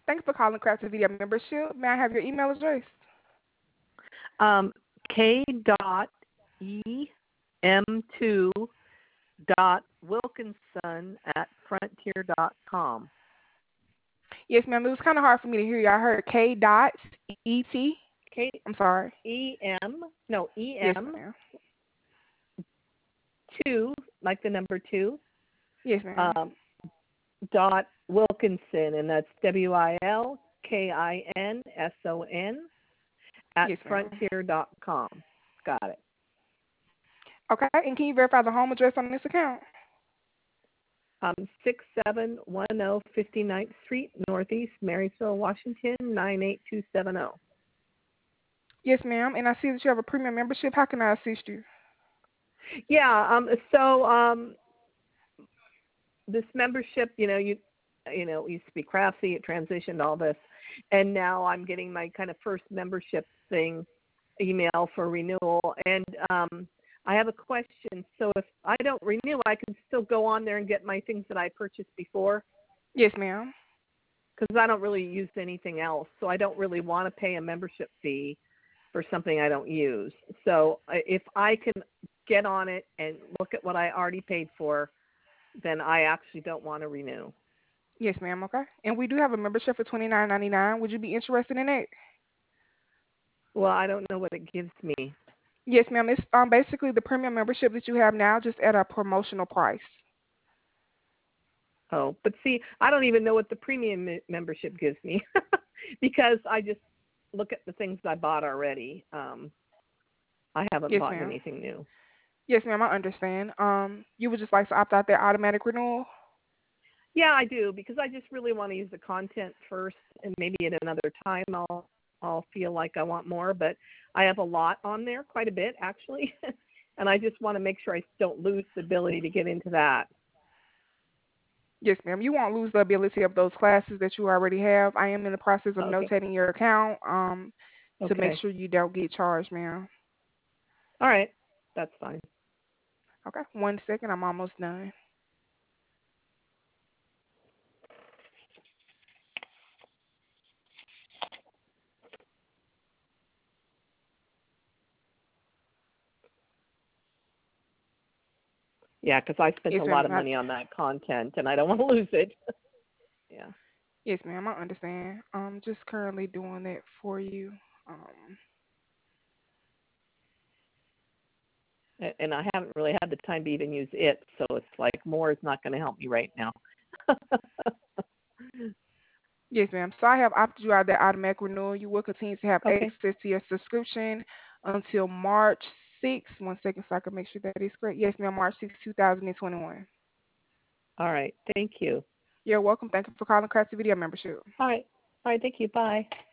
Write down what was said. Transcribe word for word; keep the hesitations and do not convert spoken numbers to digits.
Thanks for calling Crafted Video Membership. May I have your email address? Um, K dot E M two dot Wilkinson at frontier dot com. Yes, ma'am. It was kind of hard for me to hear you. I heard K dot E T. K I'm sorry. E M no E Yes, M ma'am. two, like the number two. Yes, ma'am. Um, dot Wilkinson, and that's W I L K I N S O N at Yes, ma'am. frontier dot com. Got it. Okay, and can you verify the home address on this account? Um, six seven one zero fifty-ninth Street, Northeast, Marysville, Washington, nine eight two seven zero. Yes, ma'am. And I see that you have a premium membership. How can I assist you? Yeah. Um. So um, this membership, you know, you you know, it used to be Craftsy, it transitioned all this, and now I'm getting my kind of first membership thing email for renewal, and um, I have a question. So if I don't renew, I can still go on there and get my things that I purchased before? Yes, ma'am. Because I don't really use anything else, so I don't really want to pay a membership fee for something I don't use. So I- if I can get on it and look at what I already paid for, then I actually don't want to renew. Yes, ma'am. Okay. And we do have a membership for twenty-nine ninety-nine. Would you be interested in it? Well, I don't know what it gives me. Yes, ma'am. It's um basically the premium membership that you have now, just at a promotional price. Oh, but see, I don't even know what the premium me- membership gives me because I just look at the things I bought already. Um, I haven't Yes, bought ma'am. anything new. Yes, ma'am. I understand. Um, you would just like to opt out that automatic renewal? Yeah, I do because I just really want to use the content first, and maybe at another time I'll I'll feel like I want more. But I have a lot on there, quite a bit actually, and I just want to make sure I don't lose the ability to get into that. Yes, ma'am. You won't lose the ability of those classes that you already have. I am in the process of Okay. notating your account um, to make Okay. sure you don't get charged, ma'am. All right. That's fine. Okay, one second. I'm almost done. Yeah, because I spent Yes, a lot ma'am. of I, money on that content, and I don't want to lose it. Yeah. yes, ma'am. I understand. I'm just currently doing that for you. Um, A- And I haven't really had the time to even use it, so it's like more is not going to help me right now. yes, ma'am. So I have opted you out of that automatic renewal. You will continue to have Okay. access to your subscription until March sixth. One second so I can make sure that is correct. Yes, ma'am. March sixth, two thousand twenty-one. All right. Thank you. You're welcome. Thank you for calling Crafty Video Membership. All right. All right. Thank you. Bye.